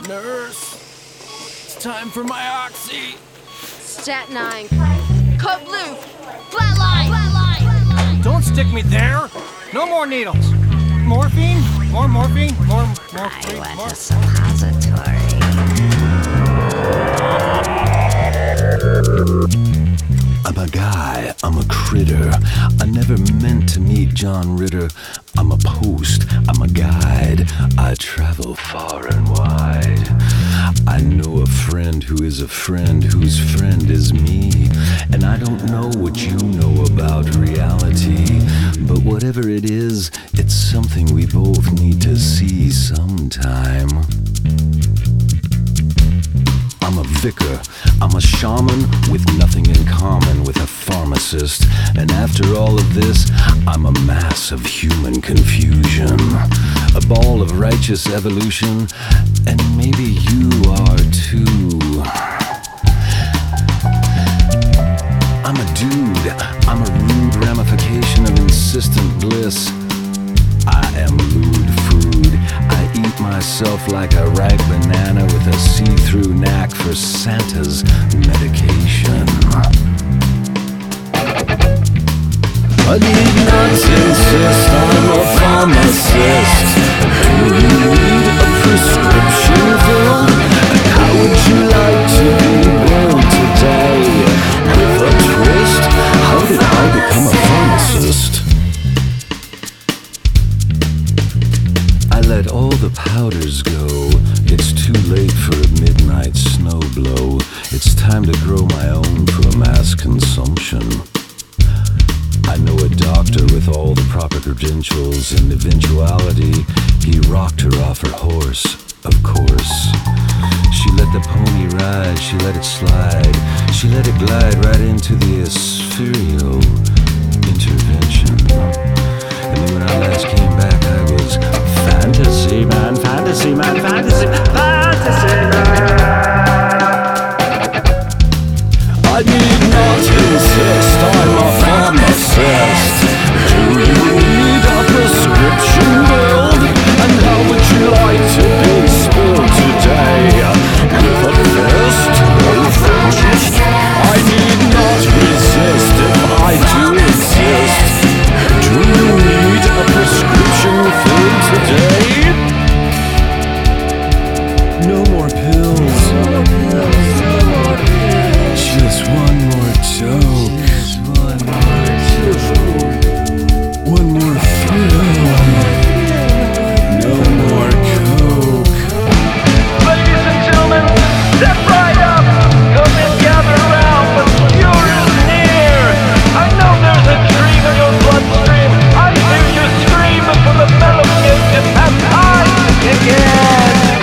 Nurse, it's time for my oxy. Stat 9. Code blue. Flatline. Flatline. Don't stick me there. No more needles. Morphine? More morphine? More morphine? I want a suppository. I'm a guy, I'm a critter. I never meant to meet John Ritter. I'm a post, I'm a guide. I travel far and wide. I know a friend who is a friend whose friend is me. And I don't know what you know about reality. But whatever it is, it's something we both need to see sometime. I'm a vicar, I'm a shaman with nothing in common with a pharmacist. And after all of this, I'm a mass of human confusion, a ball of righteous evolution, and maybe you are too. I'm a dude, I'm a rude ramification of insistent bliss. I am lewd food. I eat myself like a ripe banana with a see-through knack for Santa's medication. I need not insist, I'm a pharmacist. Do you need a prescription filled? And how would you like to be billed today? With a twist, how did I become a pharmacist? I let all the powders go. It's too late for a midnight snow blow. It's time to grow my own for mass consumption. I know a doctor with all the proper credentials, and eventuality, he rocked her off her horse, of course. She let the pony ride, she let it slide, she let it glide right into the ethereal intervention. And then when I last came back, I was fantasy man, fantasy man, fantasy, fantasy man. I need not insist, I'm a pharmacist. Do you need a prescription build? And how would you like to be spilled today? With a fist, I need not resist if I do exist. Do you need a prescription filled today? No more pills. Just one more joke. One more thrill. No more coke. Ladies and gentlemen, step right up. Come and gather around, but the cure is near. I know there's a dream in your bloodstream. I hear you scream for the mellow music and time to kick in.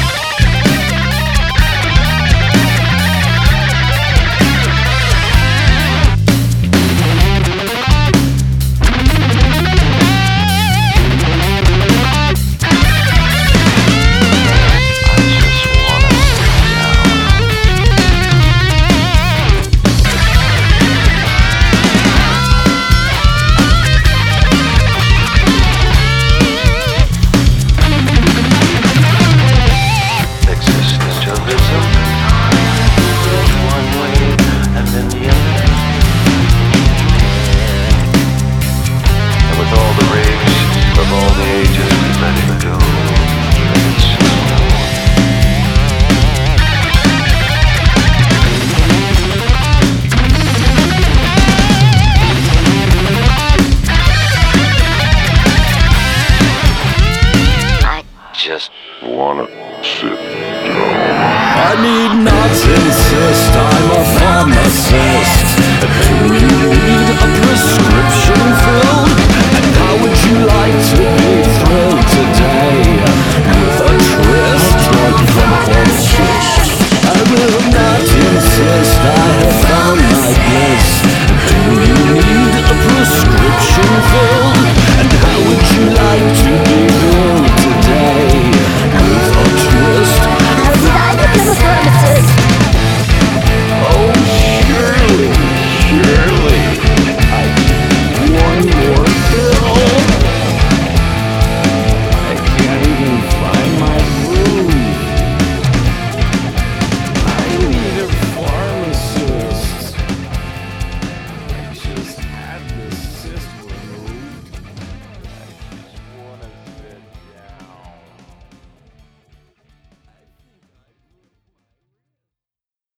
Just wanna sit down. I need not insist, I'm a pharmacist. Do you need a prescription filled? And how would you like to be